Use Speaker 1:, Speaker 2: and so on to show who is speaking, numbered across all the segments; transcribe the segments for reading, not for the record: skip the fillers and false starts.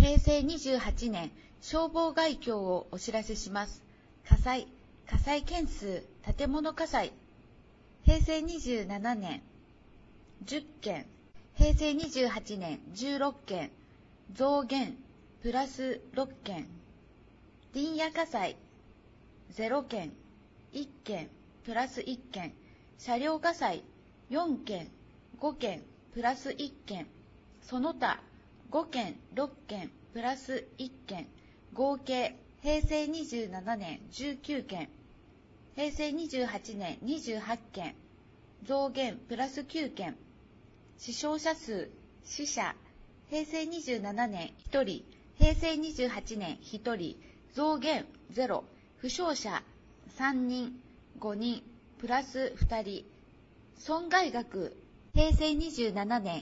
Speaker 1: 平成28年消防概況をお知らせします。火災件数、建物火災。平成27年10件、平成28年16件、増減プラス6件。林野火災0件、1件プラス1件。車両火災4件、5件プラス1件。その他5件、6件プラス1件。合計平成27年19件、平成28年28件、増減プラス9件。死傷者数、死者、平成27年1人、平成28年1人、増減0、負傷者3人、5人、プラス2人。損害額、平成27年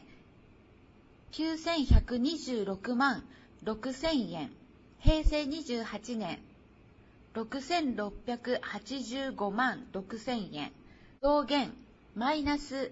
Speaker 1: 9126万6000円、平成28年6685万6000円、増減マイナス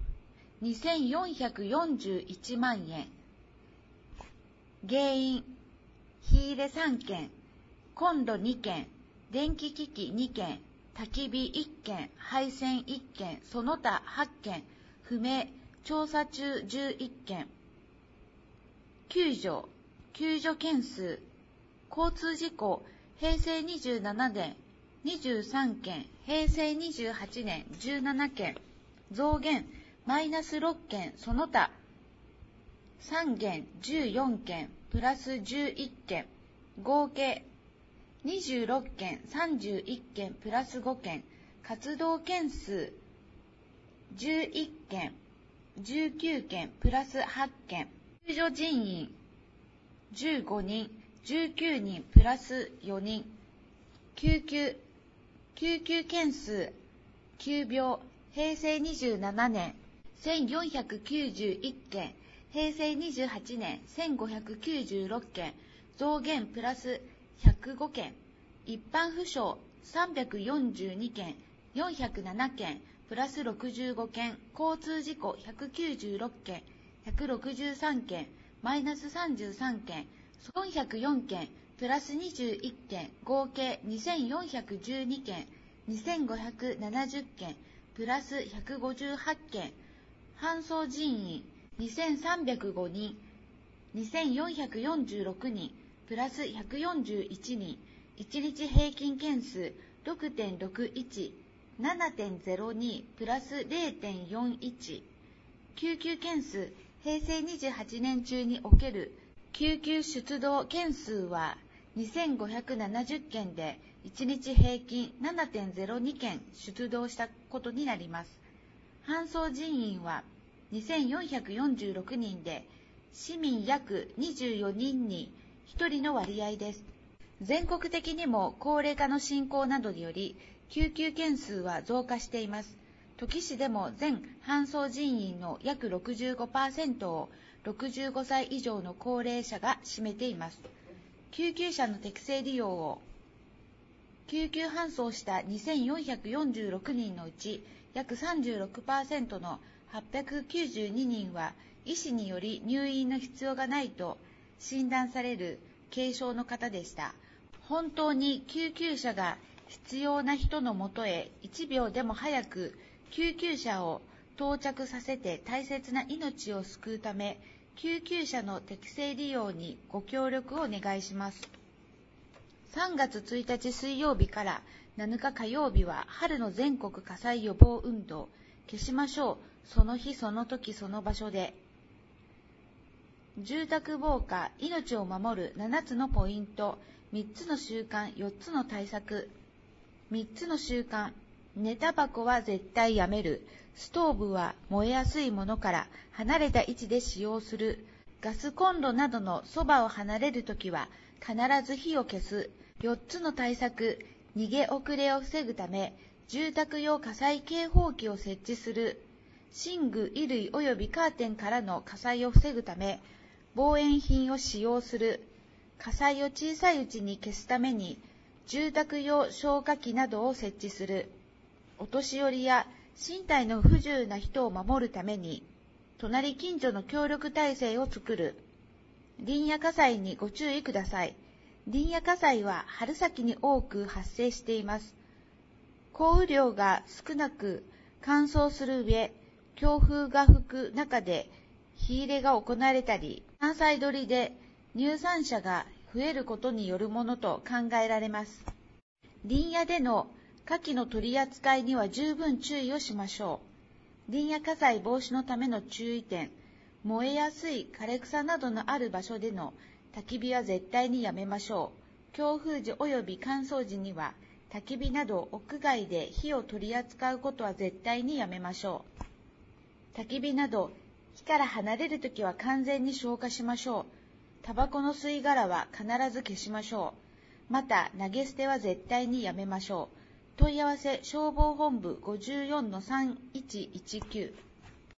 Speaker 1: 2441万円。原因、火入れ3件、コンロ2件、電気機器2件、焚き火1件、配線1件、その他8件、不明、調査中11件。救助件数、交通事故、平成27年23件、平成28年17件、増減マイナス6件、その他3件14件、プラス11件。合計26件31件プラス5件。活動件数11件19件プラス8件。救助人員15人19人プラス4人。救急件数急病、平成27年1491件、平成28年1596件、増減プラス105件。一般負傷342件、407件、プラス65件。交通事故196件、163件、マイナス33件、404件、プラス21件。合計2412件、2570件、プラス158件。搬送人員2305人、2446人、プラス141人。1日平均件数 6.61、7.02 プラス 0.41。救急件数、平成28年中における救急出動件数は2570件で、1日平均 7.02 件出動したことになります。搬送人員は2446人で、市民約24人に1人の割合です。全国的にも高齢化の進行などにより、救急件数は増加しています。土岐市でも全搬送人員の約 65% を65歳以上の高齢者が占めています。救急車の適正利用を、救急搬送した2446人のうち、約 36% の892人は医師により入院の必要がないと診断される軽症の方でした。本当に救急車が必要な人のもとへ1秒でも早く救急車を到着させて大切な命を救うため、救急車の適正利用にご協力をお願いします。3月1日水曜日から7日火曜日は春の全国火災予防運動、消しましょう、その日その時その場所で。住宅防火、命を守る7つのポイント、3つの習慣、4つの対策。3つの習慣、寝タバコは絶対やめる。ストーブは燃えやすいものから離れた位置で使用する。ガスコンロなどのそばを離れるときは必ず火を消す。4つの対策、逃げ遅れを防ぐため、住宅用火災警報器を設置する。寝具、衣類及びカーテンからの火災を防ぐため、防煙品を使用する。火災を小さいうちに消すために、住宅用消火器などを設置する。お年寄りや身体の不自由な人を守るために、隣近所の協力体制を作る。 林野火災にご注意ください。林野火災は春先に多く発生しています。降雨量が少なく乾燥する上、強風が吹く中で火入れが行われたり、山菜採りで入山者が増えることによるものと考えられます。林野での火器の取り扱いには十分注意をしましょう。林野火災防止のための注意点、燃えやすい枯れ草などのある場所での焚き火は絶対にやめましょう。強風時及び乾燥時には焚き火など屋外で火を取り扱うことは絶対にやめましょう。焚き火など火から離れるときは完全に消火しましょう。タバコの吸い殻は必ず消しましょう。また投げ捨ては絶対にやめましょう。問い合わせ消防本部54-3119